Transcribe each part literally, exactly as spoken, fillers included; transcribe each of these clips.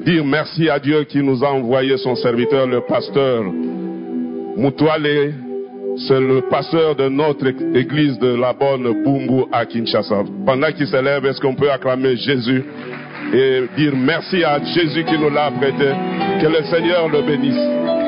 dire merci à Dieu qui nous a envoyé son serviteur, le pasteur Moutouale. C'est le pasteur de notre église de la Bonne Bumbu à Kinshasa. Pendant qu'il s'élève, est-ce qu'on peut acclamer Jésus et dire merci à Jésus qui nous l'a prêté? Que le Seigneur le bénisse.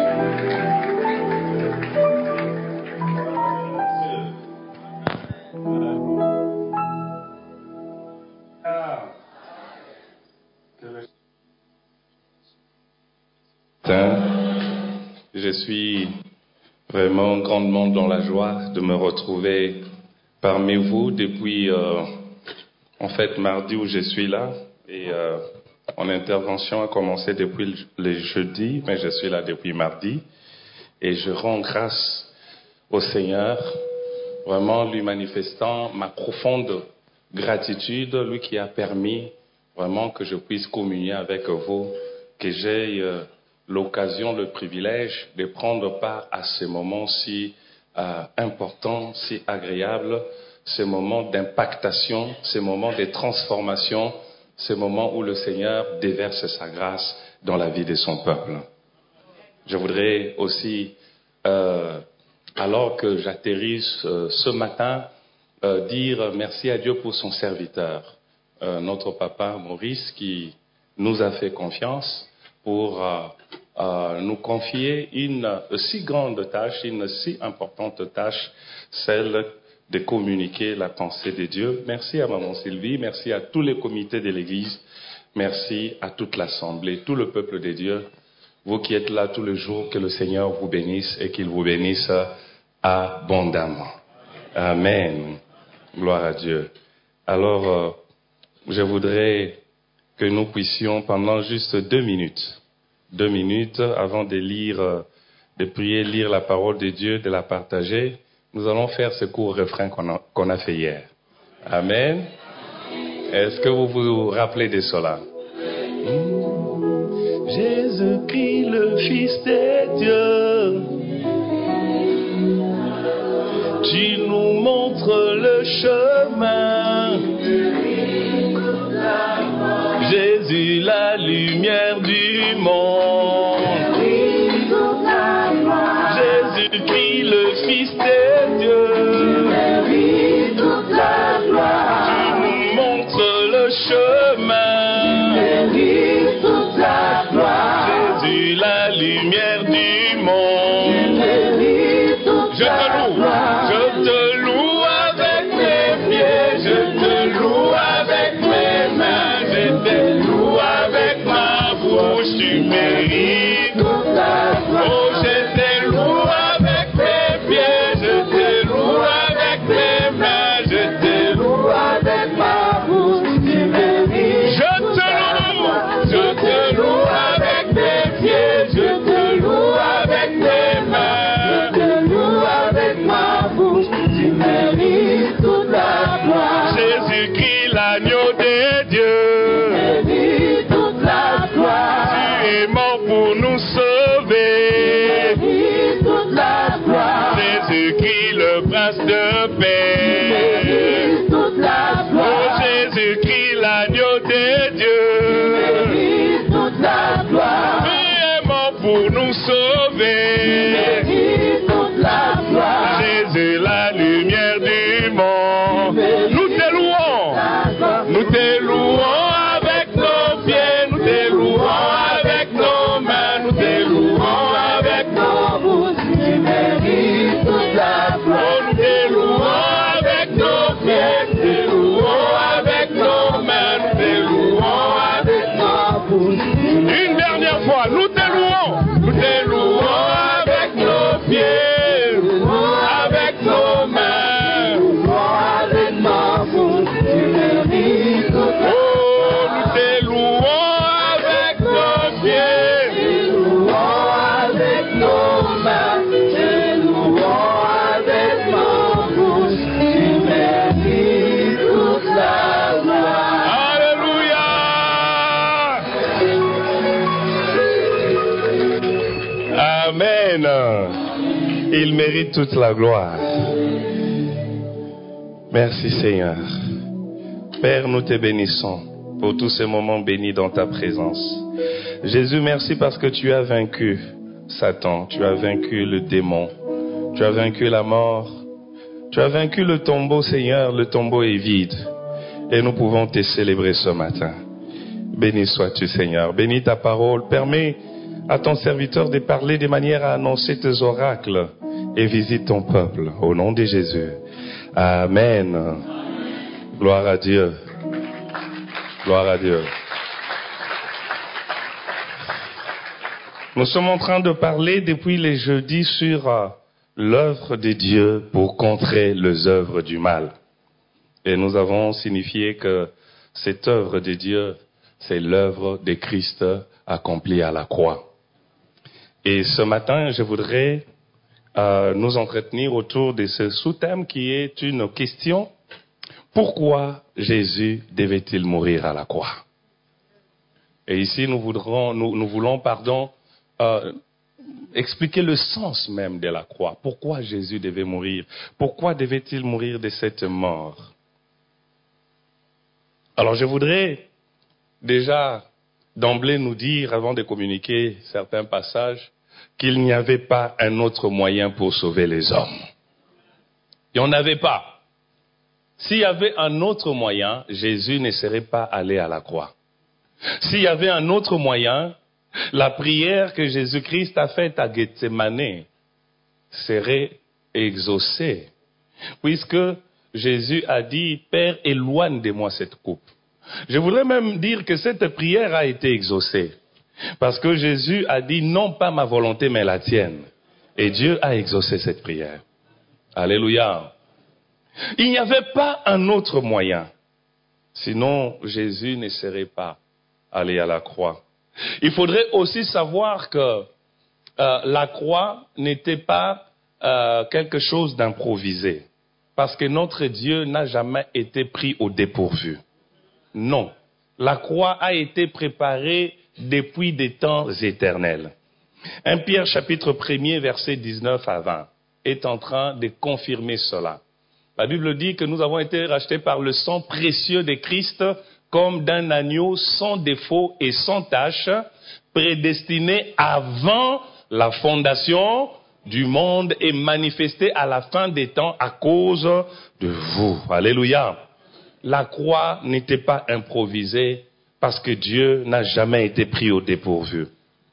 Je suis vraiment grandement dans la joie de me retrouver parmi vous depuis, euh, en fait, mardi où je suis là. Et euh, mon intervention a commencé depuis le jeudi, mais je suis là depuis mardi. Et je rends grâce au Seigneur, vraiment lui manifestant ma profonde gratitude, lui qui a permis vraiment que je puisse communier avec vous, que j'ai euh, l'occasion, le privilège de prendre part à ces moments si euh, importants, si agréables, ces moments d'impactation, ces moments de transformation, ces moments où le Seigneur déverse sa grâce dans la vie de son peuple. Je voudrais aussi, euh, alors que j'atterrisse euh, ce matin, euh, dire merci à Dieu pour son serviteur, euh, notre papa Maurice, qui nous a fait confiance pour euh, euh, nous confier une si grande tâche, une si importante tâche, celle de communiquer la pensée de Dieu. Merci à Maman Sylvie, merci à tous les comités de l'Église, merci à toute l'Assemblée, tout le peuple de Dieu. Vous qui êtes là tous les jours, que le Seigneur vous bénisse et qu'il vous bénisse abondamment. Amen. Gloire à Dieu. Alors, euh, je voudrais que nous puissions pendant juste deux minutes, deux minutes avant de lire, euh, de prier, lire la parole de Dieu, de la partager, nous allons faire ce court refrain qu'on a, qu'on a fait hier. Amen. Est-ce que vous vous rappelez de cela? Jésus-Christ, le Fils de Dieu, tu nous montres le chemin. Jésus, la lumière du monde. Jésus-Christ, le Fils de Dieu, tu nous montres le chemin. Jésus, la lumière du monde. Je te loue, je te loue avec mes pieds, je te loue avec mes mains, je te loue avec ma bouche, tu mérites toute la gloire. Oh, je te loue avec mes pieds, je te loue avec mes mains, je te loue avec ma bouche, tu mérites. Je te loue, je te loue avec mes pieds, je te loue avec mes mains, je te loue avec ma bouche, tu mérites toute la gloire. Jésus-Christ, l'agneau de Dieu, tu mérites toute la gloire. Tu es mort pour nous sauver, tu mérites toute la gloire. Jésus-Christ, le prince de paix, tu mérites toute la gloire. Oh, Jésus-Christ, l'agneau de Dieu, tu mérites toute la gloire. Tu es mort pour nous sauver, tu mérites toute la gloire. Jésus, la lumière du monde. Nous te louons, nous te louons avec nos pieds, nous te louons avec nos mains, nous te louons avec nos bouches, tu mérites toute la gloire. Oh, nous te louons avec nos pieds, nous te louons avec nos mains, nous te louons avec nos bouches. Une dernière fois, nous te louons, nous te louons avec nos pieds, avec nos mains, avec ma bouche, tu mérites toute la gloire. Oh, nous te louons avec nos pieds, te louons avec nos mains, te louons avec ma bouche, tu mérites toute la gloire. Alléluia. Amen. Il mérite toute la gloire. Merci Seigneur. Père, nous te bénissons pour tous ces moments bénis dans ta présence. Jésus, merci parce que tu as vaincu Satan, tu as vaincu le démon, tu as vaincu la mort, tu as vaincu le tombeau, Seigneur, le tombeau est vide. Et nous pouvons te célébrer ce matin. Béni sois-tu, Seigneur. Bénis ta parole. Permets à ton serviteur de parler de manière à annoncer tes oracles et visite ton peuple. Au nom de Jésus. Amen. Gloire à Dieu. Gloire à Dieu. Nous sommes en train de parler depuis les jeudis sur euh, l'œuvre de Dieu pour contrer les œuvres du mal. Et nous avons signifié que cette œuvre de Dieu, c'est l'œuvre de Christ accomplie à la croix. Et ce matin, je voudrais euh, nous entretenir autour de ce sous-thème qui est une question. Pourquoi Jésus devait-il mourir à la croix? Et ici, nous, voudrons, nous, nous voulons pardon, euh, expliquer le sens même de la croix. Pourquoi Jésus devait mourir? Pourquoi devait-il mourir de cette mort? Alors, je voudrais déjà d'emblée nous dire, avant de communiquer certains passages, qu'il n'y avait pas un autre moyen pour sauver les hommes. Il n'y en avait pas. S'il y avait un autre moyen, Jésus ne serait pas allé à la croix. S'il y avait un autre moyen, la prière que Jésus-Christ a faite à Gethsémane serait exaucée, puisque Jésus a dit, Père, éloigne de moi cette coupe. Je voudrais même dire que cette prière a été exaucée, parce que Jésus a dit, non pas ma volonté, mais la tienne. Et Dieu a exaucé cette prière. Alléluia. Il n'y avait pas un autre moyen, sinon Jésus ne serait pas allé à la croix. Il faudrait aussi savoir que euh, la croix n'était pas euh, quelque chose d'improvisé, parce que notre Dieu n'a jamais été pris au dépourvu. Non, la croix a été préparée depuis des temps éternels. un Pierre chapitre premier, versets dix-neuf à vingt, est en train de confirmer cela. La Bible dit que nous avons été rachetés par le sang précieux de Christ, comme d'un agneau sans défaut et sans tache, prédestiné avant la fondation du monde et manifesté à la fin des temps à cause de vous. Alléluia. La croix n'était pas improvisée parce que Dieu n'a jamais été pris au dépourvu.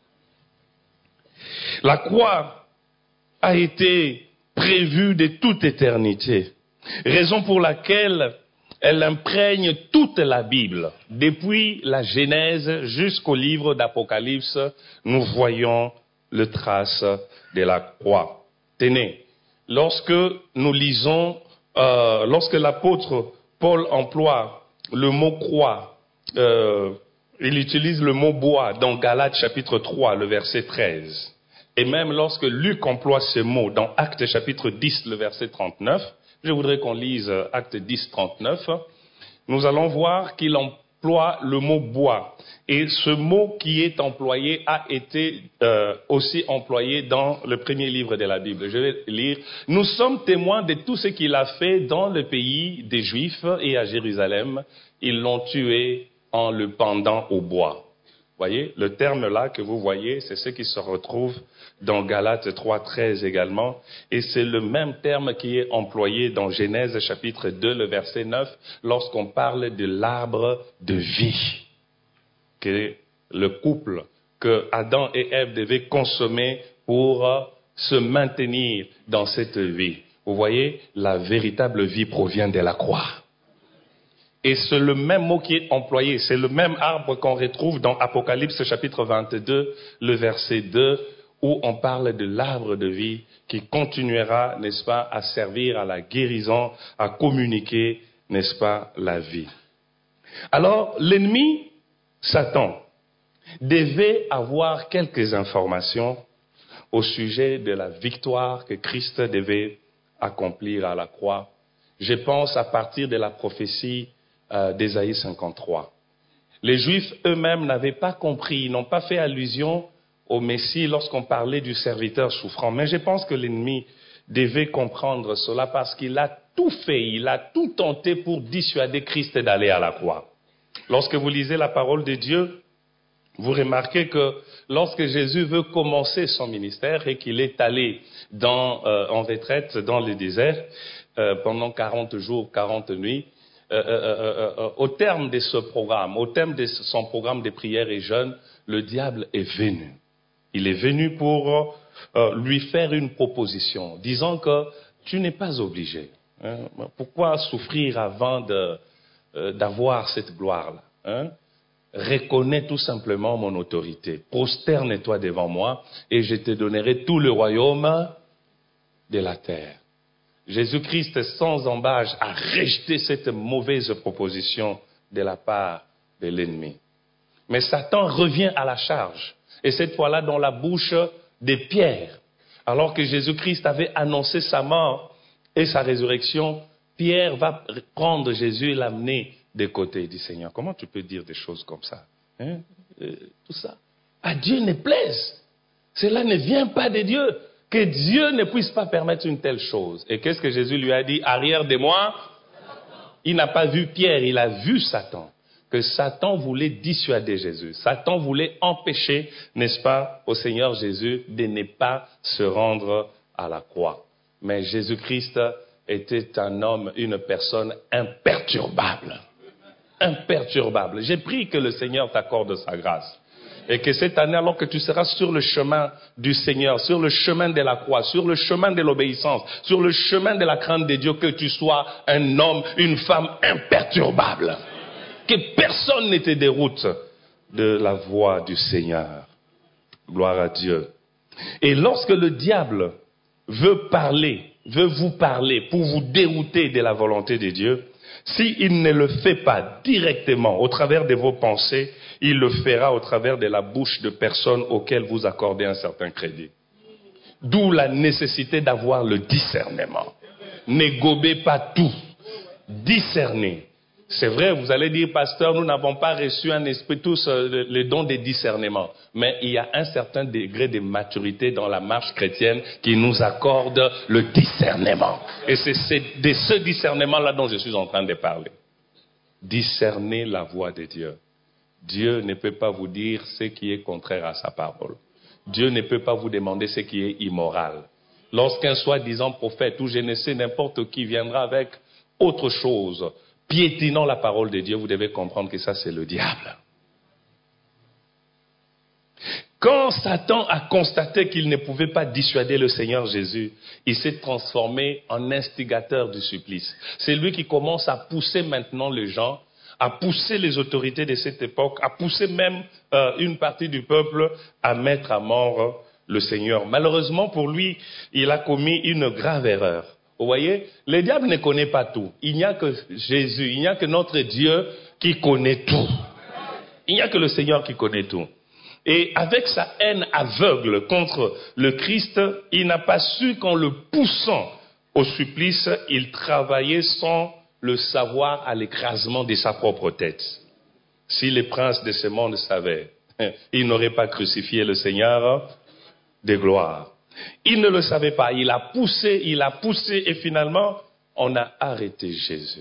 La croix a été prévue de toute éternité, raison pour laquelle elle imprègne toute la Bible. Depuis la Genèse jusqu'au livre d'Apocalypse, nous voyons le trace de la croix. Tenez, lorsque nous lisons, euh, lorsque l'apôtre Paul emploie le mot croix, euh, il utilise le mot bois dans Galates chapitre trois, le verset treize. Et même lorsque Luc emploie ce mot dans Actes chapitre dix, le verset trente-neuf, je voudrais qu'on lise Actes dix, trente-neuf, nous allons voir qu'il emploie le mot bois. Et ce mot qui est employé a été euh, aussi employé dans le premier livre de la Bible. Je vais lire. Nous sommes témoins de tout ce qu'il a fait dans le pays des Juifs et à Jérusalem. Ils l'ont tué en le pendant au bois. Voyez, le terme là que vous voyez, c'est ce qui se retrouve dans Galates trois, treize également. Et c'est le même terme qui est employé dans Genèse chapitre deux, le verset neuf, lorsqu'on parle de l'arbre de vie, que est le couple que Adam et Ève devaient consommer pour se maintenir dans cette vie. Vous voyez, la véritable vie provient de la croix. Et c'est le même mot qui est employé, c'est le même arbre qu'on retrouve dans Apocalypse chapitre vingt-deux, le verset deux, où on parle de l'arbre de vie qui continuera, n'est-ce pas, à servir à la guérison, à communiquer, n'est-ce pas, la vie. Alors, l'ennemi, Satan, devait avoir quelques informations au sujet de la victoire que Christ devait accomplir à la croix. Je pense à partir de la prophétie Euh, d'Ésaïe cinquante-trois. Les Juifs eux-mêmes n'avaient pas compris, ils n'ont pas fait allusion au Messie lorsqu'on parlait du serviteur souffrant. Mais je pense que l'ennemi devait comprendre cela parce qu'il a tout fait, il a tout tenté pour dissuader Christ d'aller à la croix. Lorsque vous lisez la parole de Dieu, vous remarquez que lorsque Jésus veut commencer son ministère et qu'il est allé dans, euh, en retraite dans le désert euh, pendant quarante jours, quarante nuits, euh, euh, euh, au terme de ce programme, au terme de son programme de prière et jeûne, le diable est venu. Il est venu pour euh, lui faire une proposition, disant que tu n'es pas obligé. Hein, pourquoi souffrir avant de, euh, d'avoir cette gloire-là, hein? Reconnais tout simplement mon autorité. Prosterne-toi devant moi et je te donnerai tout le royaume de la terre. Jésus-Christ, sans embâche, a rejeté cette mauvaise proposition de la part de l'ennemi. Mais Satan revient à la charge. Et cette fois-là dans la bouche de Pierre. Alors que Jésus-Christ avait annoncé sa mort et sa résurrection, Pierre va prendre Jésus et l'amener de côté. Il dit, Seigneur, comment tu peux dire des choses comme ça, hein? euh, tout ça. À Dieu ne plaise. Cela ne vient pas de Dieu. Que Dieu ne puisse pas permettre une telle chose. Et qu'est-ce que Jésus lui a dit? Arrière de moi. Il n'a pas vu Pierre, il a vu Satan. Que Satan voulait dissuader Jésus. Satan voulait empêcher, n'est-ce pas, au Seigneur Jésus de ne pas se rendre à la croix. Mais Jésus-Christ était un homme, une personne imperturbable. Imperturbable. J'ai pris que le Seigneur t'accorde sa grâce. Et que cette année, alors que tu seras sur le chemin du Seigneur, sur le chemin de la croix, sur le chemin de l'obéissance, sur le chemin de la crainte de Dieu, que tu sois un homme, une femme imperturbable. Que personne ne te déroute de la voie du Seigneur. Gloire à Dieu. Et lorsque le diable veut parler, veut vous parler pour vous dérouter de la volonté de Dieu, s'il ne le fait pas directement au travers de vos pensées, il le fera au travers de la bouche de personnes auxquelles vous accordez un certain crédit. D'où la nécessité d'avoir le discernement. Ne gobez pas tout. Discernez. C'est vrai, vous allez dire, pasteur, nous n'avons pas reçu un esprit, tous euh, les dons de discernement. Mais il y a un certain degré de maturité dans la marche chrétienne qui nous accorde le discernement. Et c'est, c'est de ce discernement-là dont je suis en train de parler. Discernez la voix de Dieu. Dieu ne peut pas vous dire ce qui est contraire à sa parole. Dieu ne peut pas vous demander ce qui est immoral. Lorsqu'un soi-disant prophète ou je ne sais n'importe qui viendra avec autre chose, piétinant la parole de Dieu, vous devez comprendre que ça c'est le diable. Quand Satan a constaté qu'il ne pouvait pas dissuader le Seigneur Jésus, il s'est transformé en instigateur du supplice. C'est lui qui commence à pousser maintenant les gens, à pousser les autorités de cette époque, à pousser même euh, une partie du peuple à mettre à mort le Seigneur. Malheureusement pour lui, il a commis une grave erreur. Vous voyez, le diable ne connaît pas tout. Il n'y a que Jésus, il n'y a que notre Dieu qui connaît tout. Il n'y a que le Seigneur qui connaît tout. Et avec sa haine aveugle contre le Christ, il n'a pas su qu'en le poussant au supplice, il travaillait sans le savoir à l'écrasement de sa propre tête. Si les princes de ce monde savaient, ils n'auraient pas crucifié le Seigneur de gloire. Il ne le savait pas. Il a poussé, il a poussé et finalement, on a arrêté Jésus.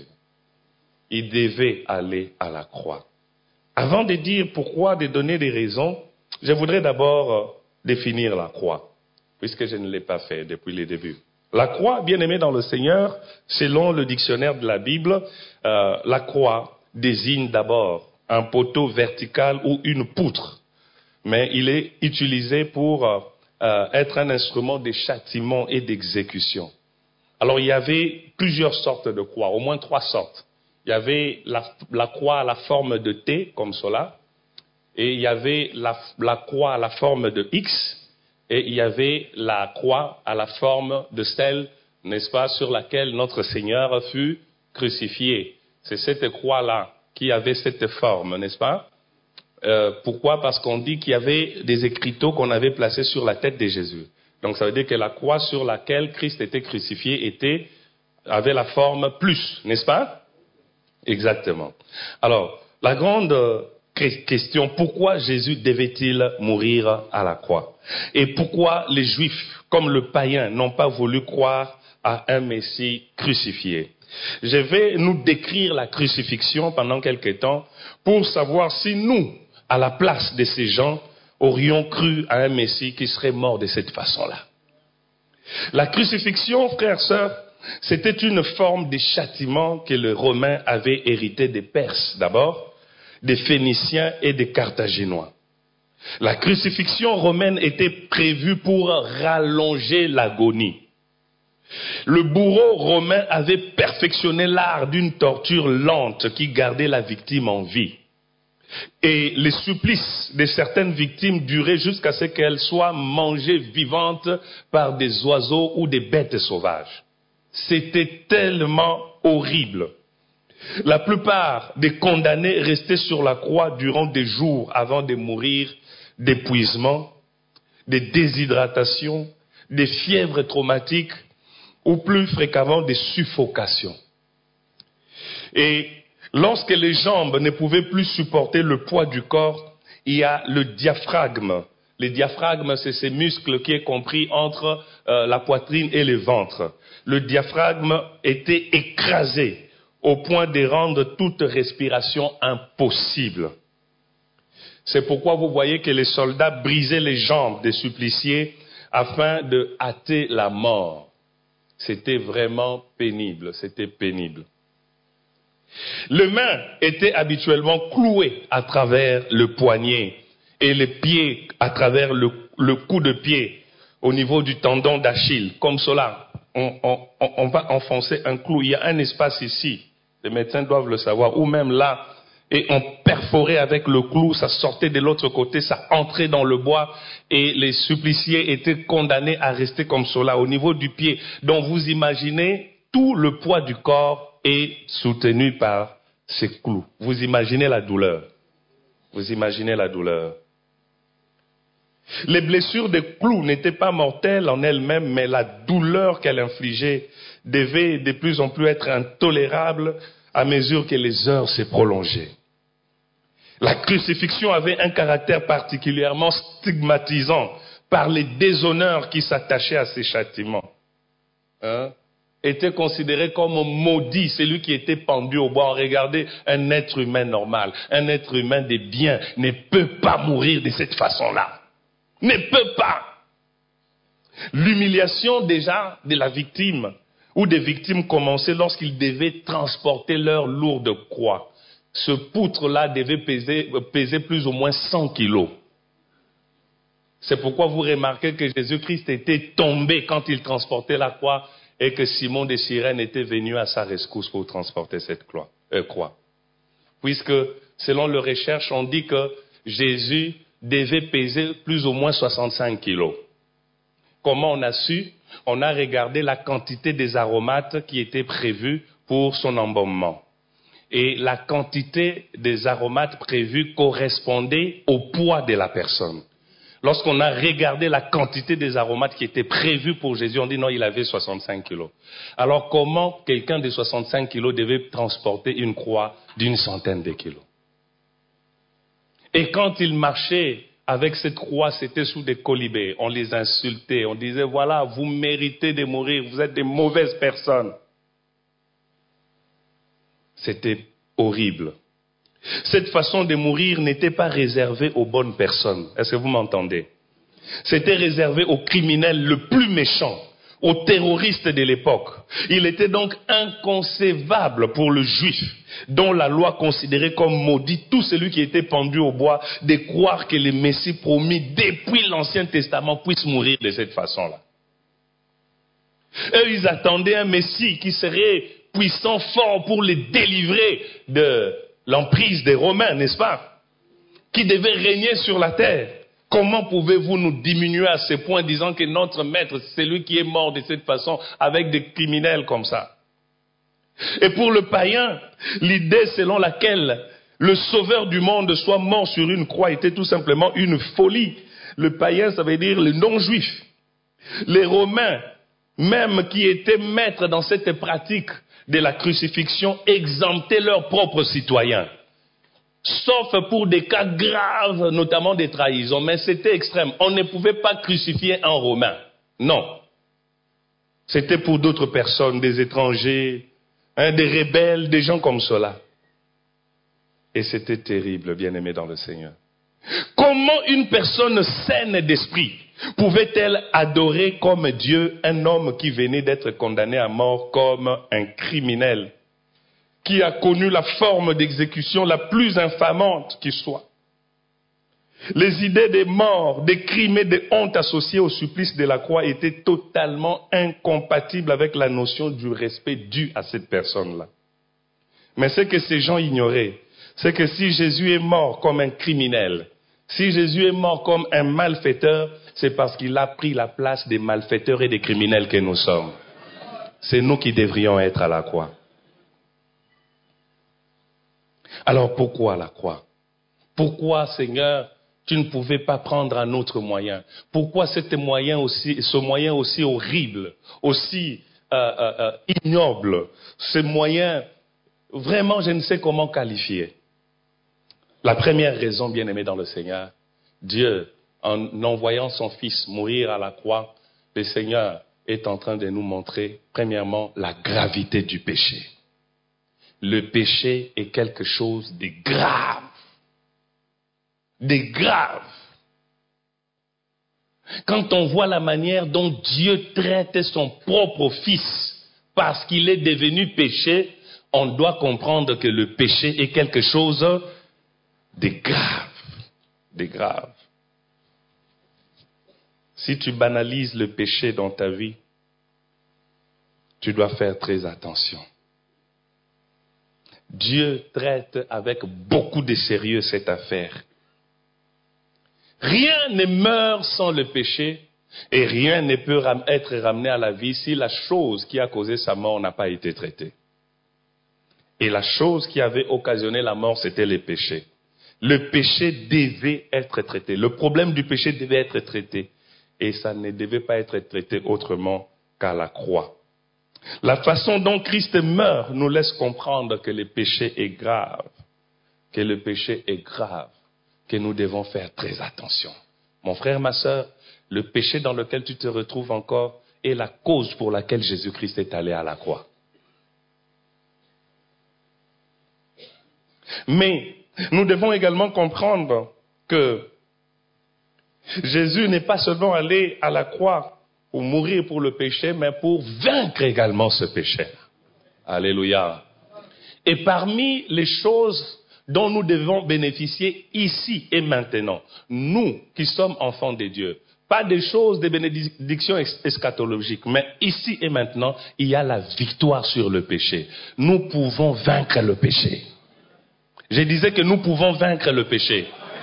Il devait aller à la croix. Avant de dire pourquoi, de donner des raisons, je voudrais d'abord définir la croix, puisque je ne l'ai pas fait depuis le début. La croix, bien aimée dans le Seigneur, selon le dictionnaire de la Bible, euh, la croix désigne d'abord un poteau vertical ou une poutre, mais il est utilisé pour euh, euh, être un instrument de châtiment et d'exécution. Alors il y avait plusieurs sortes de croix, au moins trois sortes. Il y avait la, la croix à la forme de T, comme cela, et il y avait la, la croix à la forme de X, et il y avait la croix à la forme de celle, n'est-ce pas, sur laquelle notre Seigneur fut crucifié. C'est cette croix-là qui avait cette forme, n'est-ce pas? Euh, pourquoi? Parce qu'on dit qu'il y avait des écriteaux qu'on avait placés sur la tête de Jésus. Donc ça veut dire que la croix sur laquelle Christ était crucifié était, avait la forme plus, n'est-ce pas? Exactement. Alors, la grande question, pourquoi Jésus devait-il mourir à la croix? Et pourquoi les Juifs, comme le païen, n'ont pas voulu croire à un Messie crucifié? Je vais nous décrire la crucifixion pendant quelque temps pour savoir si nous, à la place de ces gens, aurions cru à un Messie qui serait mort de cette façon-là. La crucifixion, frères et sœurs, c'était une forme de châtiment que les Romains avaient hérité des Perses d'abord, des Phéniciens et des Carthaginois. La crucifixion romaine était prévue pour rallonger l'agonie. Le bourreau romain avait perfectionné l'art d'une torture lente qui gardait la victime en vie. Et les supplices de certaines victimes duraient jusqu'à ce qu'elles soient mangées vivantes par des oiseaux ou des bêtes sauvages. C'était tellement horrible. La plupart des condamnés restaient sur la croix durant des jours avant de mourir d'épuisement, de déshydratation, de fièvres traumatiques ou plus fréquemment des suffocations. Et lorsque les jambes ne pouvaient plus supporter le poids du corps, il y a le diaphragme. Le diaphragme, c'est ces muscles qui est compris entre euh, la poitrine et le ventre. Le diaphragme était écrasé au point de rendre toute respiration impossible. C'est pourquoi vous voyez que les soldats brisaient les jambes des suppliciés afin de hâter la mort. C'était vraiment pénible, c'était pénible. Les mains étaient habituellement clouées à travers le poignet et les pieds à travers le, le coup de pied au niveau du tendon d'Achille. Comme cela, on, on, on va enfoncer un clou. Il y a un espace ici, les médecins doivent le savoir, ou même là, et on perforait avec le clou, ça sortait de l'autre côté, ça entrait dans le bois et les suppliciés étaient condamnés à rester comme cela au niveau du pied. Donc vous imaginez, tout le poids du corps est soutenu par ces clous. Vous imaginez la douleur. Vous imaginez la douleur. Les blessures des clous n'étaient pas mortelles en elles-mêmes, mais la douleur qu'elles infligeaient devait de plus en plus être intolérable à mesure que les heures se prolongeaient. La crucifixion avait un caractère particulièrement stigmatisant par les déshonneurs qui s'attachaient à ces châtiments. Hein? Était considéré comme maudit celui qui était pendu au bois. Regardez, un être humain normal, un être humain de bien ne peut pas mourir de cette façon-là. Ne peut pas. L'humiliation déjà de la victime ou des victimes commençait lorsqu'ils devaient transporter leur lourde croix. Ce poutre-là devait peser, peser plus ou moins cent kilos. C'est pourquoi vous remarquez que Jésus-Christ était tombé quand il transportait la croix et que Simon de Cyrène était venu à sa rescousse pour transporter cette croix. Euh, croix. Puisque, selon les recherches, on dit que Jésus devait peser plus ou moins soixante-cinq kilos. Comment on a su? On a regardé la quantité des aromates qui étaient prévus pour son embaumement. Et la quantité des aromates prévus correspondait au poids de la personne. Lorsqu'on a regardé la quantité des aromates qui étaient prévus pour Jésus, on dit non, il avait soixante-cinq kilos. Alors comment quelqu'un de soixante-cinq kilos devait transporter une croix d'une centaine de kilos? Et quand il marchait avec cette croix, c'était sous des colibés. On les insultait, on disait voilà, vous méritez de mourir, vous êtes des mauvaises personnes. C'était horrible. Cette façon de mourir n'était pas réservée aux bonnes personnes. Est-ce que vous m'entendez? C'était réservé aux criminels le plus méchants, aux terroristes de l'époque. Il était donc inconcevable pour le juif, dont la loi considérait comme maudit tout celui qui était pendu au bois, de croire que le Messie promis depuis l'Ancien Testament puisse mourir de cette façon-là. Eux, ils attendaient un Messie qui serait puissant, fort pour les délivrer de l'emprise des Romains, n'est-ce pas? Qui devait régner sur la terre. Comment pouvez-vous nous diminuer à ce point disant que notre maître, c'est celui qui est mort de cette façon avec des criminels comme ça? Et pour le païen, l'idée selon laquelle le sauveur du monde soit mort sur une croix était tout simplement une folie. Le païen, ça veut dire le non-juif. Les Romains, même qui étaient maîtres dans cette pratique de la crucifixion, exemptaient leurs propres citoyens. Sauf pour des cas graves, notamment des trahisons. Mais c'était extrême. On ne pouvait pas crucifier un Romain. Non. C'était pour d'autres personnes, des étrangers, hein, des rebelles, des gens comme cela. Et c'était terrible, bien-aimés dans le Seigneur. Comment une personne saine d'esprit pouvait-elle adorer comme Dieu un homme qui venait d'être condamné à mort comme un criminel, qui a connu la forme d'exécution la plus infamante qui soit? Les idées des morts, des crimes et des hontes associées au supplice de la croix étaient totalement incompatibles avec la notion du respect dû à cette personne-là. Mais ce que ces gens ignoraient, c'est que si Jésus est mort comme un criminel, si Jésus est mort comme un malfaiteur, c'est parce qu'il a pris la place des malfaiteurs et des criminels que nous sommes. C'est nous qui devrions être à la croix. Alors pourquoi la croix? Pourquoi, Seigneur, tu ne pouvais pas prendre un autre moyen? Pourquoi cet moyen aussi, ce moyen aussi horrible, aussi euh, euh, euh, ignoble, ce moyen, vraiment, je ne sais comment qualifier. La première raison, bien-aimé dans le Seigneur, Dieu, en envoyant son Fils mourir à la croix, le Seigneur est en train de nous montrer, premièrement, la gravité du péché. Le péché est quelque chose de grave. De grave. Quand on voit la manière dont Dieu traite son propre Fils parce qu'il est devenu péché, on doit comprendre que le péché est quelque chose de grave. De grave. Si tu banalises le péché dans ta vie, tu dois faire très attention. Dieu traite avec beaucoup de sérieux cette affaire. Rien ne meurt sans le péché et rien ne peut être ramené à la vie si la chose qui a causé sa mort n'a pas été traitée. Et la chose qui avait occasionné la mort, c'était le péché. Le péché devait être traité. Le problème du péché devait être traité. Et ça ne devait pas être traité autrement qu'à la croix. La façon dont Christ meurt nous laisse comprendre que le péché est grave. Que le péché est grave. Que nous devons faire très attention. Mon frère, ma sœur, le péché dans lequel tu te retrouves encore est la cause pour laquelle Jésus-Christ est allé à la croix. Mais nous devons également comprendre que Jésus n'est pas seulement allé à la croix pour mourir pour le péché, mais pour vaincre également ce péché. Alléluia. Et parmi les choses dont nous devons bénéficier ici et maintenant, nous qui sommes enfants de Dieu, pas des choses de bénédiction eschatologique, mais ici et maintenant, il y a la victoire sur le péché. Nous pouvons vaincre le péché. Je disais que nous pouvons vaincre le péché.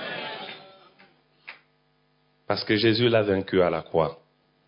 Parce que Jésus l'a vaincu à la croix.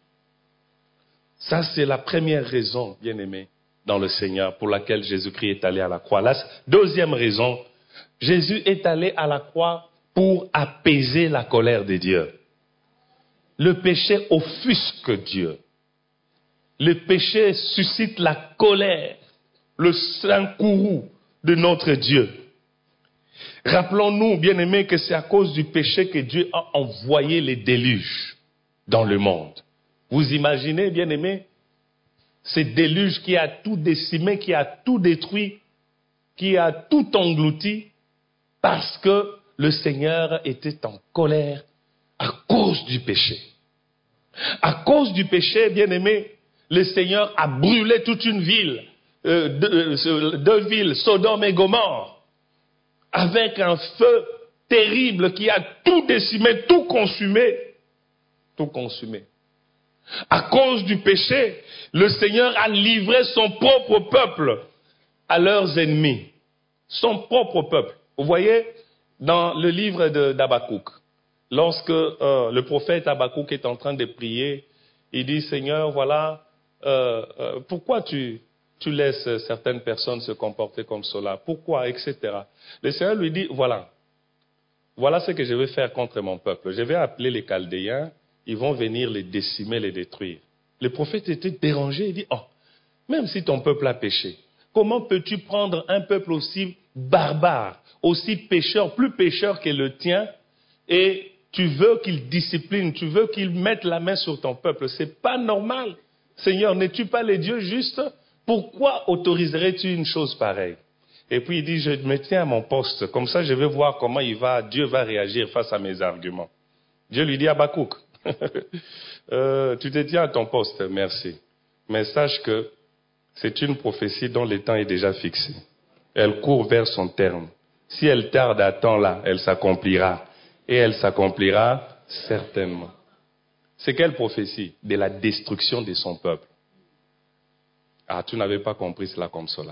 Ça, c'est la première raison, bien-aimé, dans le Seigneur, pour laquelle Jésus-Christ est allé à la croix. La deuxième raison, Jésus est allé à la croix pour apaiser la colère de Dieu. Le péché offusque Dieu. Le péché suscite la colère, le sang courroux de notre Dieu. Rappelons-nous, bien-aimés, que c'est à cause du péché que Dieu a envoyé les déluges dans le monde. Vous imaginez, bien-aimés, ce déluge qui a tout décimé, qui a tout détruit, qui a tout englouti, parce que le Seigneur était en colère à cause du péché. À cause du péché, bien-aimés, le Seigneur a brûlé toute une ville, euh, deux, deux villes, Sodome et Gomorrhe, avec un feu terrible qui a tout décimé, tout consumé. Tout consumé. À cause du péché, le Seigneur a livré son propre peuple à leurs ennemis. Son propre peuple. Vous voyez, dans le livre de, d'Habakkuk, lorsque euh, le prophète Habakkuk est en train de prier, il dit, Seigneur, voilà, euh, euh, pourquoi tu... tu laisses certaines personnes se comporter comme cela. Pourquoi, et cetera. Le Seigneur lui dit, voilà, voilà ce que je vais faire contre mon peuple. Je vais appeler les Chaldéens, ils vont venir les décimer, les détruire. Le prophète était dérangé, il dit, oh, même si ton peuple a péché, comment peux-tu prendre un peuple aussi barbare, aussi pécheur, plus pécheur que le tien, et tu veux qu'il discipline, tu veux qu'il mette la main sur ton peuple. C'est pas normal. Seigneur, n'es-tu pas le Dieu juste? Pourquoi autoriserais-tu une chose pareille? Et puis il dit, je me tiens à mon poste. Comme ça, je vais voir comment il va, Dieu va réagir face à mes arguments. Dieu lui dit, Habakkuk, euh, tu te tiens à ton poste, merci. Mais sache que c'est une prophétie dont le temps est déjà fixé. Elle court vers son terme. Si elle tarde à temps là, elle s'accomplira. Et elle s'accomplira certainement. C'est quelle prophétie? De la destruction de son peuple. Ah, tu n'avais pas compris cela comme cela.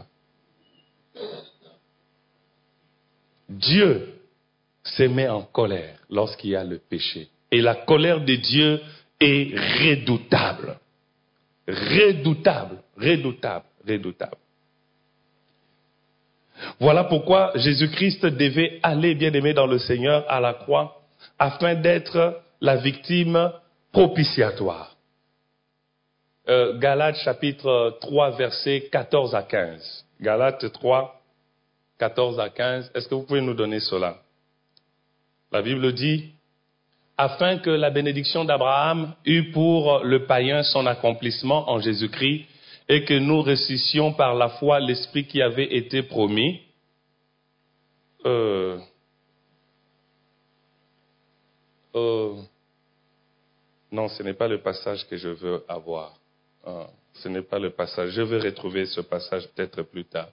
Dieu se met en colère lorsqu'il y a le péché. Et la colère de Dieu est redoutable. Redoutable, redoutable, redoutable. Voilà pourquoi Jésus-Christ devait aller, bien-aimé dans le Seigneur, à la croix, afin d'être la victime propitiatoire. Euh, Galates chapitre trois, versets quatorze à quinze. Galates trois, quatorze à quinze. Est-ce que vous pouvez nous donner cela? La Bible dit, afin que la bénédiction d'Abraham eût pour le païen son accomplissement en Jésus-Christ, et que nous ressuscitions par la foi l'Esprit qui avait été promis. Euh, euh, non, ce n'est pas le passage que je veux avoir. Ah, ce n'est pas le passage. Je vais retrouver ce passage peut-être plus tard.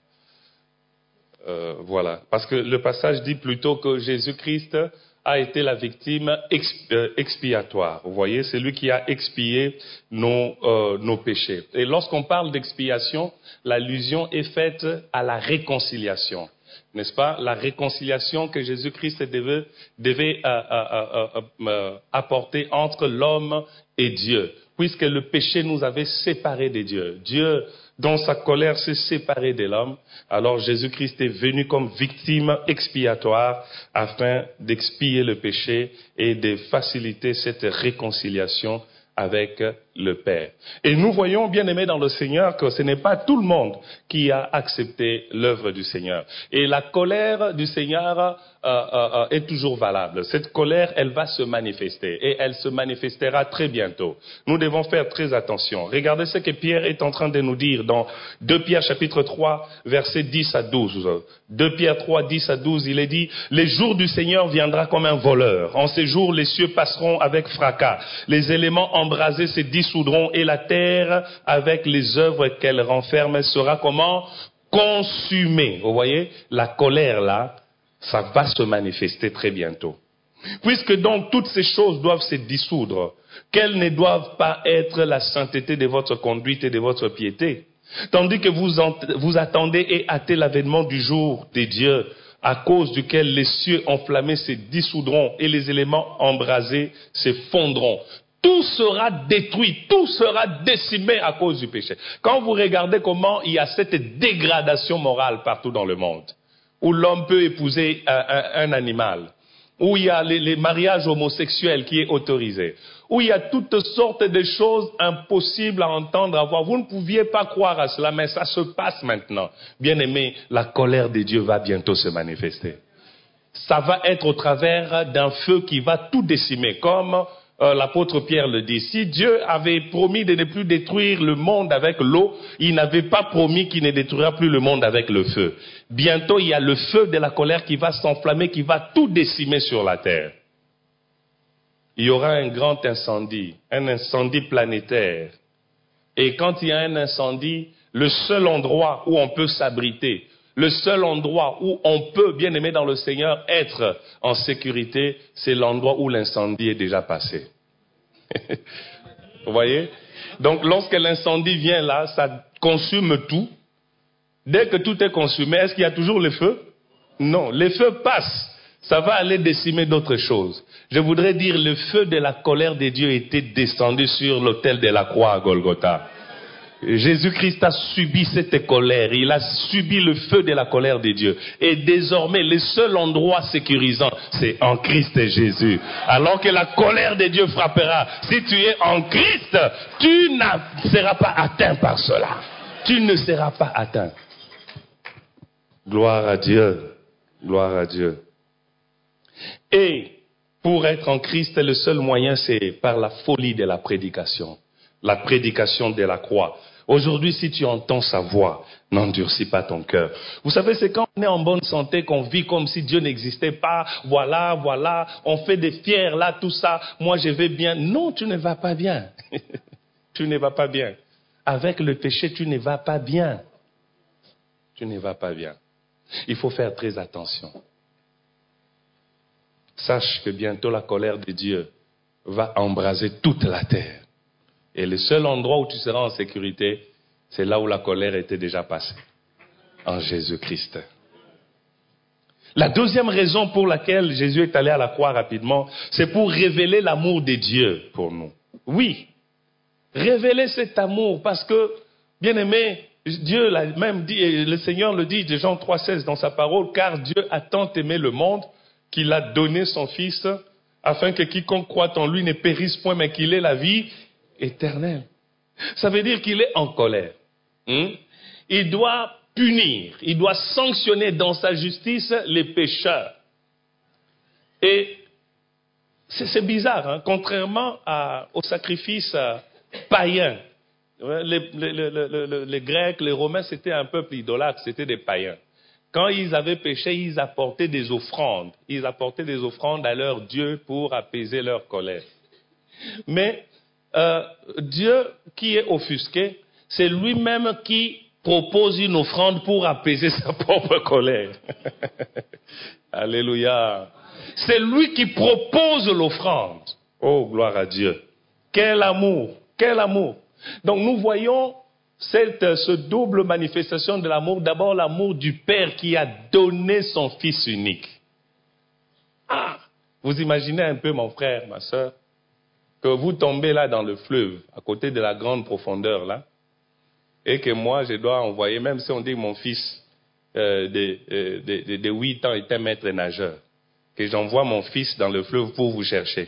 Euh, voilà. Parce que le passage dit plutôt que Jésus-Christ a été la victime expiatoire. Vous voyez, c'est lui qui a expié nos, euh, nos péchés. Et lorsqu'on parle d'expiation, l'allusion est faite à la réconciliation. N'est-ce pas? La réconciliation que Jésus-Christ devait, devait euh, euh, euh, euh, apporter entre l'homme et Dieu. Puisque le péché nous avait séparés de Dieu. Dieu, dans sa colère, s'est séparé de l'homme. Alors Jésus-Christ est venu comme victime expiatoire afin d'expier le péché et de faciliter cette réconciliation avec le Père. Et nous voyons, bien aimés dans le Seigneur, que ce n'est pas tout le monde qui a accepté l'œuvre du Seigneur. Et la colère du Seigneur euh, euh, est toujours valable. Cette colère, elle va se manifester et elle se manifestera très bientôt. Nous devons faire très attention. Regardez ce que Pierre est en train de nous dire dans deux Pierre chapitre trois, versets dix à douze. deux Pierre trois, dix à douze, il est dit, « Les jours du Seigneur viendra comme un voleur. En ces jours, les cieux passeront avec fracas. Les éléments embrasés se dissoudront et la terre, avec les œuvres qu'elle renferme, sera comment? Consumée. » Vous voyez, la colère là, ça va se manifester très bientôt. Puisque donc toutes ces choses doivent se dissoudre, quelles ne doivent pas être la sainteté de votre conduite et de votre piété, tandis que vous, vous attendez et hâtez l'avènement du jour de Dieu, à cause duquel les cieux enflammés se dissoudront et les éléments embrasés se fondront. Tout sera détruit, tout sera décimé à cause du péché. Quand vous regardez comment il y a cette dégradation morale partout dans le monde, où l'homme peut épouser un, un, un animal, où il y a les, les mariages homosexuels qui est autorisé, où il y a toutes sortes de choses impossibles à entendre, à voir. Vous ne pouviez pas croire à cela, mais ça se passe maintenant. Bien aimé, la colère de Dieu va bientôt se manifester. Ça va être au travers d'un feu qui va tout décimer, comme Euh, l'apôtre Pierre le dit. Si Dieu avait promis de ne plus détruire le monde avec l'eau, il n'avait pas promis qu'il ne détruira plus le monde avec le feu. Bientôt, il y a le feu de la colère qui va s'enflammer, qui va tout décimer sur la terre. Il y aura un grand incendie, un incendie planétaire. Et quand il y a un incendie, le seul endroit où on peut s'abriter, le seul endroit où on peut, bien aimé dans le Seigneur, être en sécurité, c'est l'endroit où l'incendie est déjà passé. Vous voyez? Donc, lorsque l'incendie vient là, ça consume tout. Dès que tout est consumé, est-ce qu'il y a toujours le feu? Non, le feu passe. Ça va aller décimer d'autres choses. Je voudrais dire, le feu de la colère de Dieu était descendu sur l'autel de la croix à Golgotha. Jésus-Christ a subi cette colère, il a subi le feu de la colère de Dieu. Et désormais, le seul endroit sécurisant, c'est en Christ Jésus. Alors que la colère de Dieu frappera, si tu es en Christ, tu ne seras pas atteint par cela. Tu ne seras pas atteint. Gloire à Dieu, gloire à Dieu. Et pour être en Christ, le seul moyen, c'est par la folie de la prédication. La prédication de la croix. Aujourd'hui, si tu entends sa voix, n'endurcis pas ton cœur. Vous savez, c'est quand on est en bonne santé qu'on vit comme si Dieu n'existait pas. Voilà, voilà, on fait des fiers là, tout ça. Moi, je vais bien. Non, tu ne vas pas bien. Tu ne vas pas bien. Avec le péché, tu ne vas pas bien. Tu ne vas pas bien. Il faut faire très attention. Sache que bientôt la colère de Dieu va embraser toute la terre. Et le seul endroit où tu seras en sécurité, c'est là où la colère était déjà passée. En Jésus-Christ. La deuxième raison pour laquelle Jésus est allé à la croix rapidement, c'est pour révéler l'amour de Dieu pour nous. Oui, révéler cet amour parce que, bien aimé, Dieu l'a même dit, et le Seigneur le dit de Jean trois seize dans sa parole, car Dieu a tant aimé le monde qu'il a donné son Fils afin que quiconque croit en lui ne périsse point mais qu'il ait la vie éternelle. Ça veut dire qu'il est en colère. Hmm? Il doit punir, il doit sanctionner dans sa justice les pécheurs. Et c'est, c'est bizarre, hein? Contrairement à, aux sacrifices païens. Les, les, les, les, les Grecs, les Romains, c'était un peuple idolâtre, c'était des païens. Quand ils avaient péché, ils apportaient des offrandes. Ils apportaient des offrandes à leur Dieu pour apaiser leur colère. Mais euh, Dieu qui est offusqué, c'est lui-même qui propose une offrande pour apaiser sa propre colère. Alléluia. C'est lui qui propose l'offrande. Oh, gloire à Dieu. Quel amour, quel amour. Donc nous voyons cette ce double manifestation de l'amour. D'abord l'amour du Père qui a donné son Fils unique. Ah, vous imaginez un peu mon frère, ma soeur, que vous tombez là dans le fleuve, à côté de la grande profondeur là, et que moi je dois envoyer, même si on dit que mon fils euh, de, euh, de, de, de huit ans était maître nageur, que j'envoie mon fils dans le fleuve pour vous chercher.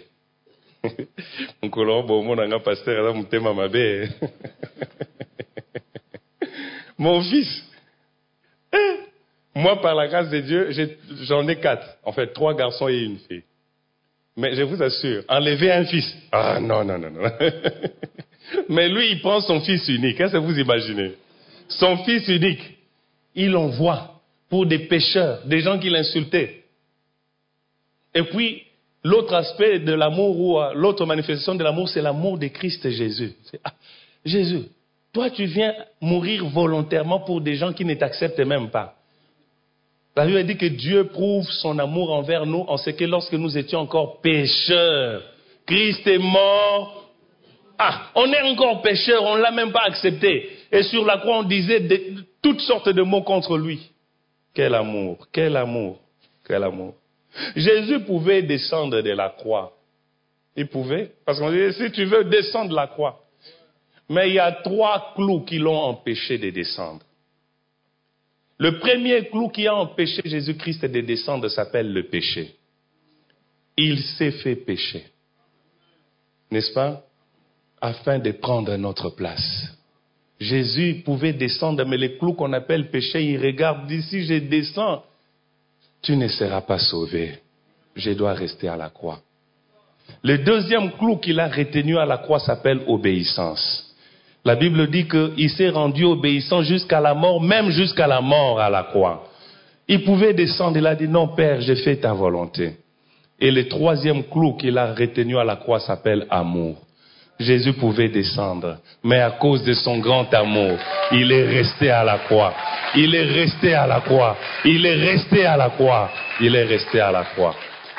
Mon fils, eh, moi par la grâce de Dieu, j'ai, j'en ai quatre, en fait trois garçons et une fille. Mais je vous assure, enlever un fils, ah non, non, non, non. Mais lui, il prend son fils unique, qu'est-ce que vous imaginez? Son fils unique, il l'envoie pour des pécheurs, des gens qui l'insultaient. Et puis, l'autre aspect de l'amour, ou euh, l'autre manifestation de l'amour, c'est l'amour de Christ Jésus. C'est, ah, Jésus, toi tu viens mourir volontairement pour des gens qui ne t'acceptent même pas. La Bible dit que Dieu prouve son amour envers nous en ce que lorsque nous étions encore pécheurs, Christ est mort. Ah, on est encore pécheurs, on ne l'a même pas accepté. Et sur la croix, on disait de, toutes sortes de mots contre lui. Quel amour, quel amour, quel amour. Jésus pouvait descendre de la croix. Il pouvait. Parce qu'on disait, si tu veux, descendre de la croix. Mais il y a trois clous qui l'ont empêché de descendre. Le premier clou qui a empêché Jésus-Christ de descendre s'appelle le péché. Il s'est fait pécher. N'est-ce pas? Afin de prendre notre place. Jésus pouvait descendre, mais les clous qu'on appelle péché, il regarde, dit, si je descends, tu ne seras pas sauvé. Je dois rester à la croix. Le deuxième clou qu'il a retenu à la croix s'appelle obéissance. La Bible dit qu'il s'est rendu obéissant jusqu'à la mort, même jusqu'à la mort à la croix. Il pouvait descendre, il a dit, non Père, j'ai fait ta volonté. Et le troisième clou qu'il a retenu à la croix s'appelle amour. Jésus pouvait descendre, mais à cause de son grand amour, il est resté à la croix. Il est resté à la croix. Il est resté à la croix. Il est resté à la croix.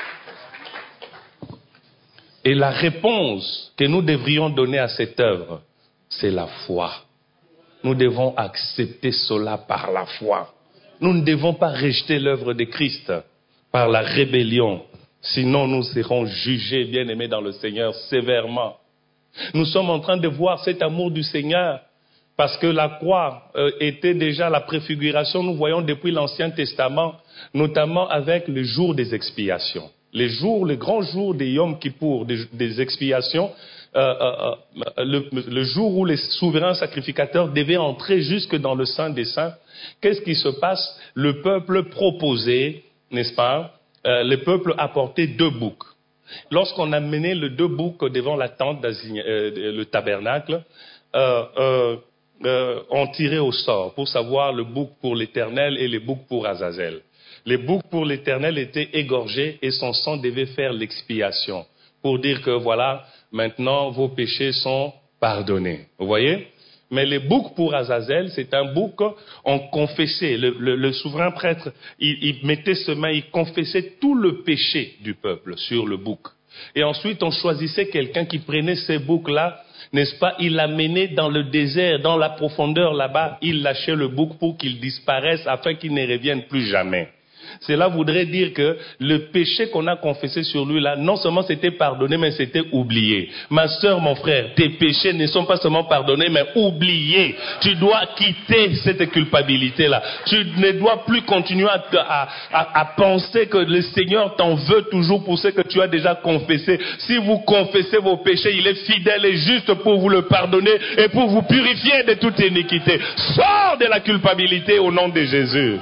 Et la réponse que nous devrions donner à cette œuvre, c'est la foi. Nous devons accepter cela par la foi. Nous ne devons pas rejeter l'œuvre de Christ par la rébellion. Sinon, nous serons jugés, bien-aimés dans le Seigneur, sévèrement. Nous sommes en train de voir cet amour du Seigneur parce que la croix euh, était déjà la préfiguration, nous voyons depuis l'Ancien Testament, notamment avec le jour des expiations. Les jours, les grands jours des Yom Kippour, des, des expiations, euh, euh, le, le jour où les souverains sacrificateurs devaient entrer jusque dans le Saint des Saints. Qu'est-ce qui se passe? Le peuple proposait, n'est-ce pas, euh, le peuple apportait deux boucs. Lorsqu'on amenait les deux boucs devant la tente, euh, le tabernacle, euh, euh, euh, ont tiré au sort pour savoir le bouc pour l'Éternel et les boucs pour Azazel. Les boucs pour l'Éternel étaient égorgés et son sang devait faire l'expiation pour dire que voilà, maintenant vos péchés sont pardonnés. Vous voyez? Mais les boucs pour Azazel, c'est un bouc, on confessait, le, le, le souverain prêtre, il, il mettait ses mains, il confessait tout le péché du peuple sur le bouc. Et ensuite, on choisissait quelqu'un qui prenait ces boucs-là, n'est-ce pas, il l'amenait dans le désert, dans la profondeur là-bas, il lâchait le bouc pour qu'il disparaisse afin qu'il ne revienne plus jamais. Cela voudrait dire que le péché qu'on a confessé sur lui là, non seulement c'était pardonné, mais c'était oublié. Ma sœur, mon frère, tes péchés ne sont pas seulement pardonnés, mais oubliés. Tu dois quitter cette culpabilité-là. Tu ne dois plus continuer à, à, à, à penser que le Seigneur t'en veut toujours pour ce que tu as déjà confessé. Si vous confessez vos péchés, il est fidèle et juste pour vous le pardonner et pour vous purifier de toute iniquité. Sors de la culpabilité au nom de Jésus.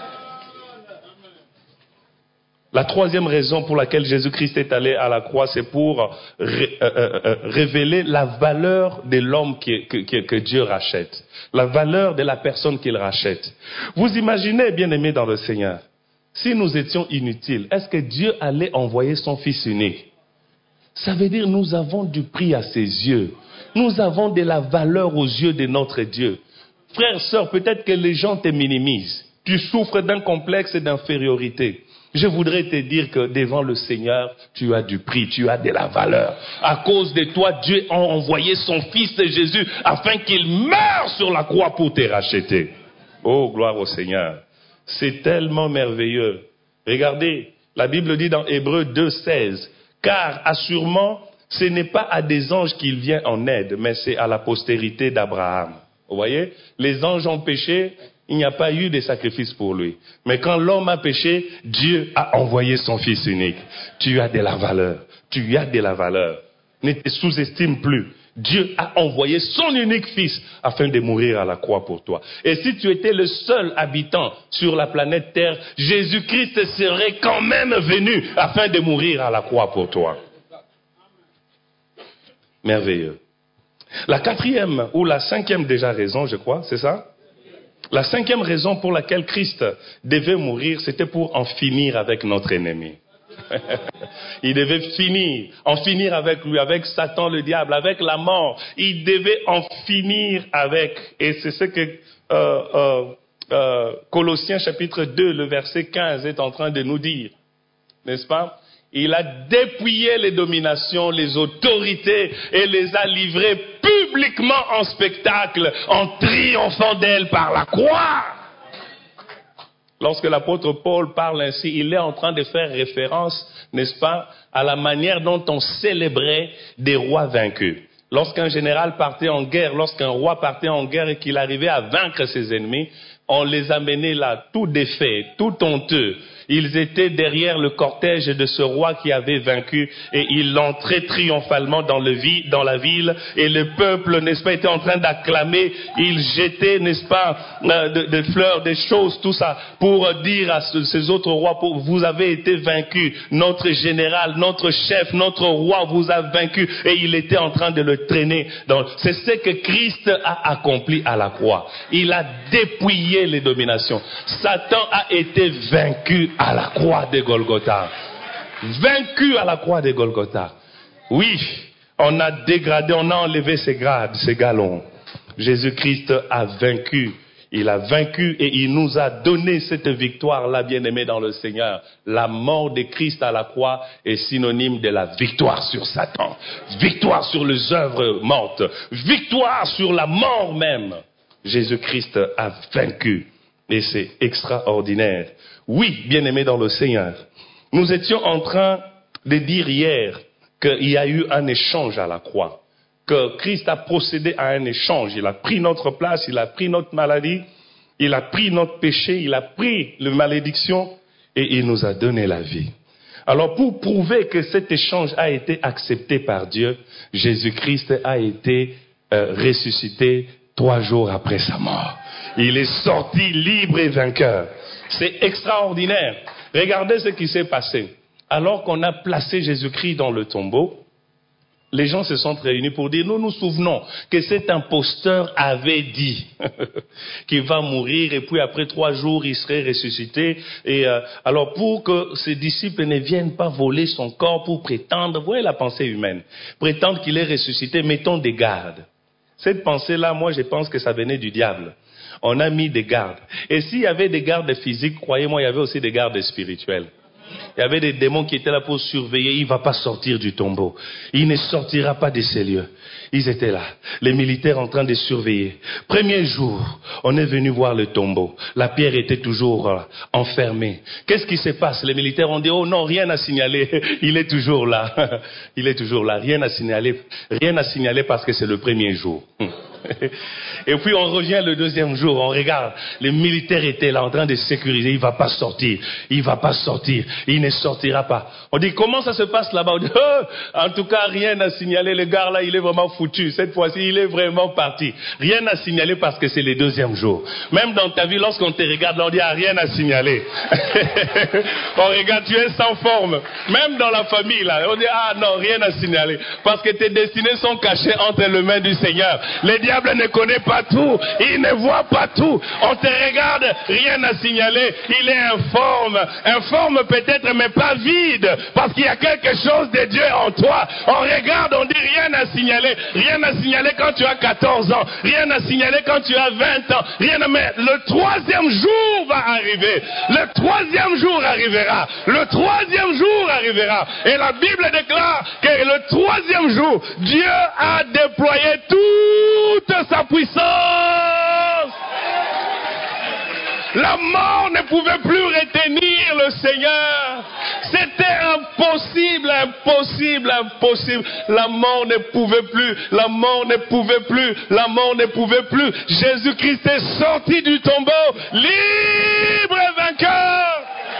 La troisième raison pour laquelle Jésus-Christ est allé à la croix, c'est pour ré, euh, euh, révéler la valeur de l'homme qui, que, que, que Dieu rachète. La valeur de la personne qu'il rachète. Vous imaginez, bien-aimés dans le Seigneur, si nous étions inutiles, est-ce que Dieu allait envoyer son Fils unique? Ça veut dire nous avons du prix à ses yeux. Nous avons de la valeur aux yeux de notre Dieu. Frères, sœurs, peut-être que les gens te minimisent. Tu souffres d'un complexe d'infériorité. Je voudrais te dire que devant le Seigneur, tu as du prix, tu as de la valeur. À cause de toi, Dieu a envoyé son Fils Jésus afin qu'il meure sur la croix pour te racheter. Oh, gloire au Seigneur. C'est tellement merveilleux. Regardez, la Bible dit dans Hébreux deux seize, car assurément, ce n'est pas à des anges qu'il vient en aide, mais c'est à la postérité d'Abraham. Vous voyez, les anges ont péché. Il n'y a pas eu de sacrifice pour lui. Mais quand l'homme a péché, Dieu a envoyé son Fils unique. Tu as de la valeur. Tu as de la valeur. Ne te sous-estime plus. Dieu a envoyé son unique Fils afin de mourir à la croix pour toi. Et si tu étais le seul habitant sur la planète Terre, Jésus-Christ serait quand même venu afin de mourir à la croix pour toi. Merveilleux. La quatrième ou la cinquième déjà raison, je crois, c'est ça? La cinquième raison pour laquelle Christ devait mourir, c'était pour en finir avec notre ennemi. Il devait finir, en finir avec lui, avec Satan le diable, avec la mort. Il devait en finir avec. Et c'est ce que euh, euh, euh, Colossiens chapitre deux, le verset quinze est en train de nous dire. N'est-ce pas? Il a dépouillé les dominations, les autorités et les a livrées publiquement en spectacle, en triomphant d'elles par la croix. Lorsque l'apôtre Paul parle ainsi, il est en train de faire référence, n'est-ce pas, à la manière dont on célébrait des rois vaincus. Lorsqu'un général partait en guerre, lorsqu'un roi partait en guerre et qu'il arrivait à vaincre ses ennemis, on les amenait là, tout défaits, tout honteux. Ils étaient derrière le cortège de ce roi qui avait vaincu et il entrait triomphalement dans, le vi- dans la ville et le peuple, n'est-ce pas, était en train d'acclamer. Il jetait, n'est-ce pas, euh, de, de fleurs, des choses, tout ça, pour dire à ce, ces autres rois, pour, vous avez été vaincus. Notre général, notre chef, notre roi vous a vaincu et il était en train de le traîner. Donc, c'est ce que Christ a accompli à la croix. Il a dépouillé les dominations. Satan a été vaincu à la croix de Golgotha. Vaincu à la croix de Golgotha. Oui, on a dégradé, on a enlevé ses grades, ses galons. Jésus-Christ a vaincu. Il a vaincu et il nous a donné cette victoire-là, bien-aimés dans le Seigneur. La mort de Christ à la croix est synonyme de la victoire sur Satan. Victoire sur les œuvres mortes. Victoire sur la mort même. Jésus-Christ a vaincu. Et c'est extraordinaire. Oui, bien-aimés dans le Seigneur, nous étions en train de dire hier qu'il y a eu un échange à la croix. Que Christ a procédé à un échange. Il a pris notre place, il a pris notre maladie, il a pris notre péché, il a pris la malédiction et il nous a donné la vie. Alors pour prouver que cet échange a été accepté par Dieu, Jésus-Christ a été euh, ressuscité trois jours après sa mort. Il est sorti libre et vainqueur. C'est extraordinaire. Regardez ce qui s'est passé. Alors qu'on a placé Jésus-Christ dans le tombeau, les gens se sont réunis pour dire, nous nous souvenons que cet imposteur avait dit qu'il va mourir et puis après trois jours, il serait ressuscité. Et euh, alors pour que ses disciples ne viennent pas voler son corps pour prétendre, vous voyez la pensée humaine, prétendre qu'il est ressuscité, mettons des gardes. Cette pensée-là, moi je pense que ça venait du diable. On a mis des gardes. Et s'il y avait des gardes physiques, croyez-moi, il y avait aussi des gardes spirituels. Il y avait des démons qui étaient là pour surveiller. Il ne va pas sortir du tombeau. Il ne sortira pas de ces lieux. Ils étaient là. Les militaires en train de surveiller. Premier jour, on est venu voir le tombeau. La pierre était toujours euh, enfermée. Qu'est-ce qui se passe? Les militaires ont dit, oh non, rien à signaler. Il est toujours là. Il est toujours là. Rien à signaler. Rien à signaler parce que c'est le premier jour. Et puis on revient le deuxième jour, on regarde, les militaires étaient là en train de sécuriser, il ne va pas sortir, il ne va pas sortir, il ne sortira pas. On dit, comment ça se passe là-bas? On dit, oh, en tout cas, rien à signaler, le gars là, il est vraiment foutu, cette fois-ci, il est vraiment parti. Rien à signaler parce que c'est le deuxième jour. Même dans ta vie, lorsqu'on te regarde, là, on dit, ah, rien à signaler. On regarde, tu es sans forme. Même dans la famille, là, on dit, ah non, rien à signaler. Parce que tes destinées sont cachées entre les mains du Seigneur. Le diable ne connaît pas tout, il ne voit pas tout. On te regarde, rien à signaler, il est informe, informe peut-être mais pas vide, parce qu'il y a quelque chose de Dieu en toi. On regarde, on dit rien à signaler, rien à signaler quand tu as quatorze ans, rien à signaler quand tu as vingt ans, rien à... mais le troisième jour va arriver, le troisième jour arrivera, le troisième jour arrivera, et la Bible déclare que le troisième jour, Dieu a déployé toute sa puissance. La mort ne pouvait plus retenir le Seigneur. C'était impossible, impossible, impossible. La mort ne pouvait plus, la mort ne pouvait plus, la mort ne pouvait plus. Jésus-Christ est sorti du tombeau, libre et vainqueur.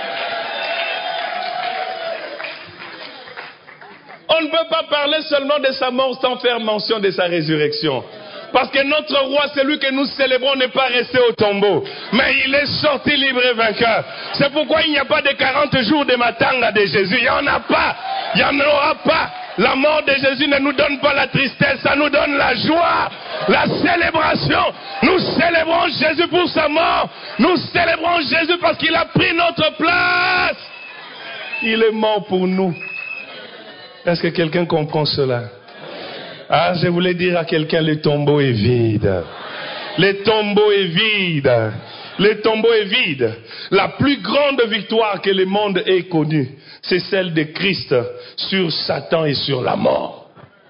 On ne peut pas parler seulement de sa mort sans faire mention de sa résurrection. Parce que notre roi, celui que nous célébrons, n'est pas resté au tombeau. Mais il est sorti libre et vainqueur. C'est pourquoi il n'y a pas de quarante jours de matanga de Jésus. Il n'y en a pas. Il n'y en aura pas. La mort de Jésus ne nous donne pas la tristesse. Ça nous donne la joie, la célébration. Nous célébrons Jésus pour sa mort. Nous célébrons Jésus parce qu'il a pris notre place. Il est mort pour nous. Est-ce que quelqu'un comprend cela? Ah, je voulais dire à quelqu'un, le tombeau est vide. Le tombeau est vide. Le tombeau est vide. La plus grande victoire que le monde ait connue, c'est celle de Christ sur Satan et sur la mort.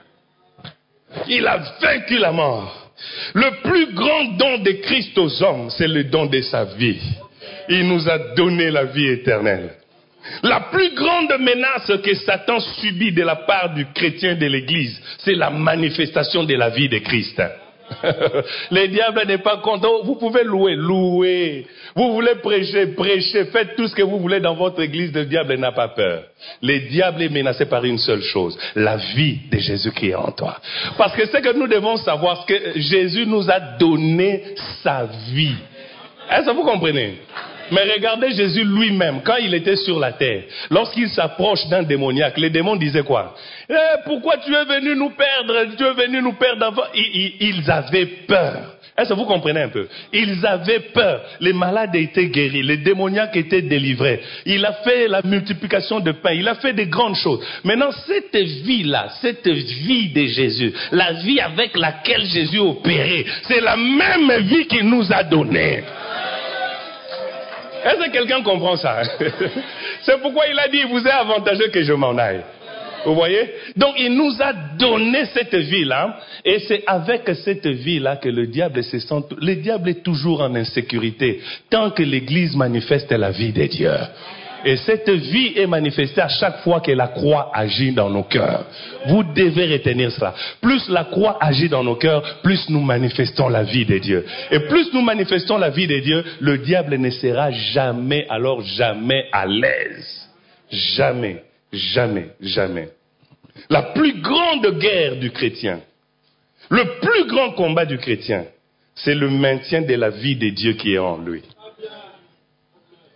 Il a vaincu la mort. Le plus grand don de Christ aux hommes, c'est le don de sa vie. Il nous a donné la vie éternelle. La plus grande menace que Satan subit de la part du chrétien de l'Église, c'est la manifestation de la vie de Christ. Le diable n'est pas content. Vous pouvez louer, louer. Vous voulez prêcher, prêcher. Faites tout ce que vous voulez dans votre église. Le diable n'a pas peur. Le diable est menacé par une seule chose, la vie de Jésus qui est en toi. Parce que c'est que nous devons savoir que Jésus nous a donné sa vie. Est-ce que vous comprenez? Mais regardez Jésus lui-même, quand il était sur la terre, lorsqu'il s'approche d'un démoniaque, les démons disaient quoi? Eh, pourquoi tu es venu nous perdre? Tu es venu nous perdre. Ils, ils, ils avaient peur. Est-ce que vous comprenez un peu? Ils avaient peur. Les malades étaient guéris, les démoniaques étaient délivrés. Il a fait la multiplication de pain, il a fait des grandes choses. Maintenant, cette vie-là, cette vie de Jésus, la vie avec laquelle Jésus opérait, c'est la même vie qu'il nous a donnée. Est-ce que quelqu'un comprend ça? C'est pourquoi il a dit, il vous est avantageux que je m'en aille. Vous voyez? Donc il nous a donné cette vie-là, et c'est avec cette vie-là que le diable se sent... Le diable est toujours en insécurité, tant que l'Église manifeste la vie de Dieu. Et cette vie est manifestée à chaque fois que la croix agit dans nos cœurs. Vous devez retenir cela. Plus la croix agit dans nos cœurs, plus nous manifestons la vie de Dieu. Et plus nous manifestons la vie de Dieu, le diable ne sera jamais, alors jamais à l'aise. Jamais, jamais, jamais. La plus grande guerre du chrétien, le plus grand combat du chrétien, c'est le maintien de la vie de Dieu qui est en lui.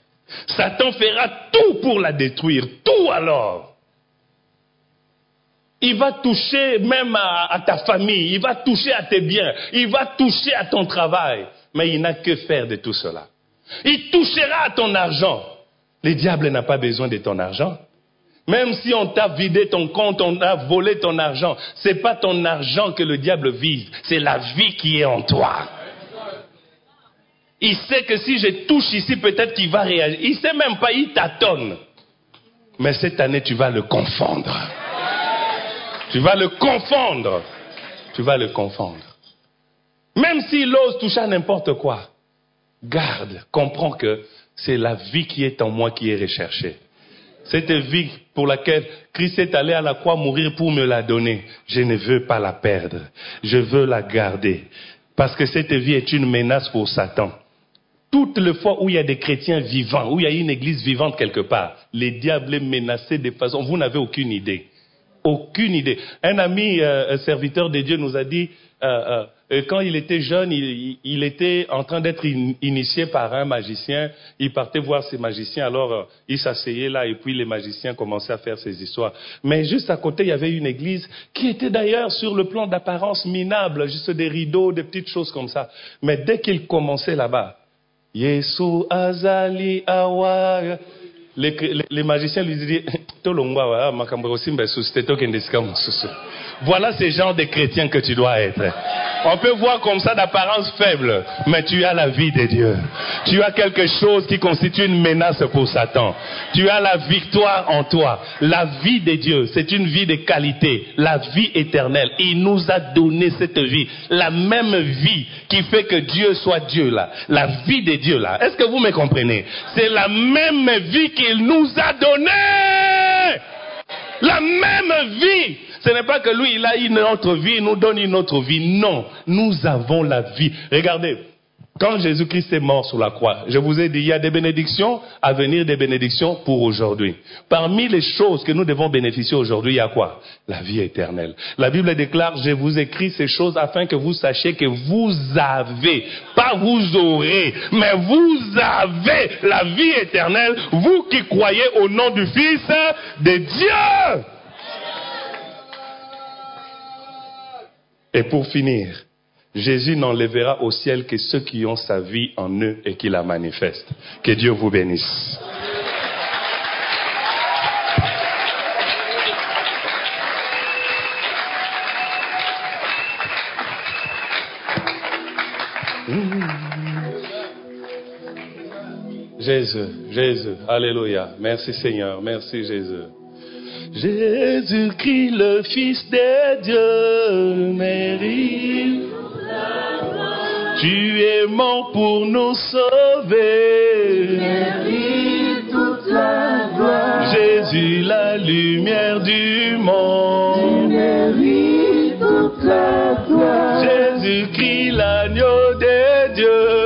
Satan fera tout pour la détruire, tout alors. Il va toucher même à, à ta famille, il va toucher à tes biens, il va toucher à ton travail. Mais il n'a que faire de tout cela. Il touchera à ton argent. Le diable n'a pas besoin de ton argent. Même si on t'a vidé ton compte, on a volé ton argent, ce n'est pas ton argent que le diable vise, c'est la vie qui est en toi. Il sait que si je touche ici, peut-être qu'il va réagir. Il ne sait même pas, il tâtonne. Mais cette année, tu vas le confondre. Tu vas le confondre. Tu vas le confondre. Même s'il ose toucher à n'importe quoi, garde, comprends que c'est la vie qui est en moi qui est recherchée. Cette vie pour laquelle Christ est allé à la croix mourir pour me la donner, je ne veux pas la perdre. Je veux la garder. Parce que cette vie est une menace pour Satan. Toutes les fois où il y a des chrétiens vivants, où il y a une église vivante quelque part, les diables est menacé de façon... Vous n'avez aucune idée. Aucune idée. Un ami, euh, un serviteur de Dieu nous a dit... Euh, euh, quand il était jeune, il, il était en train d'être in, initié par un magicien. Il partait voir ces magiciens, alors euh, il s'asseyait là et puis les magiciens commençaient à faire ces histoires. Mais juste à côté, il y avait une église qui était d'ailleurs sur le plan d'apparence minable, juste des rideaux, des petites choses comme ça. Mais dès qu'il commençait là-bas, Yesu Azali Awa, les, les, les magiciens lui disaient voilà ce genre de chrétien que tu dois être. On peut voir comme ça d'apparence faible, mais tu as la vie de Dieu. Tu as quelque chose qui constitue une menace pour Satan. Tu as la victoire en toi. La vie de Dieu, c'est une vie de qualité, la vie éternelle. Il nous a donné cette vie, la même vie qui fait que Dieu soit Dieu là. La vie de Dieu là. Est-ce que vous me comprenez? C'est la même vie qu'il nous a donnée. La même vie. Ce n'est pas que lui, il a une autre vie, il nous donne une autre vie. Non, nous avons la vie. Regardez, quand Jésus-Christ est mort sur la croix, je vous ai dit, il y a des bénédictions à venir, des bénédictions pour aujourd'hui. Parmi les choses que nous devons bénéficier aujourd'hui, il y a quoi? La vie éternelle. La Bible déclare, je vous écris ces choses afin que vous sachiez que vous avez, pas vous aurez, mais vous avez la vie éternelle, vous qui croyez au nom du Fils de Dieu. Et pour finir, Jésus n'enlèvera au ciel que ceux qui ont sa vie en eux et qui la manifestent. Que Dieu vous bénisse. Jésus, Jésus, alléluia. Merci Seigneur, merci Jésus. Jésus-Christ, le Fils de Dieu, mérite. Tu es mort pour nous sauver. Mérite toute la gloire. Jésus, la lumière du monde. Mérite toute la gloire. Jésus-Christ, l'agneau de Dieu.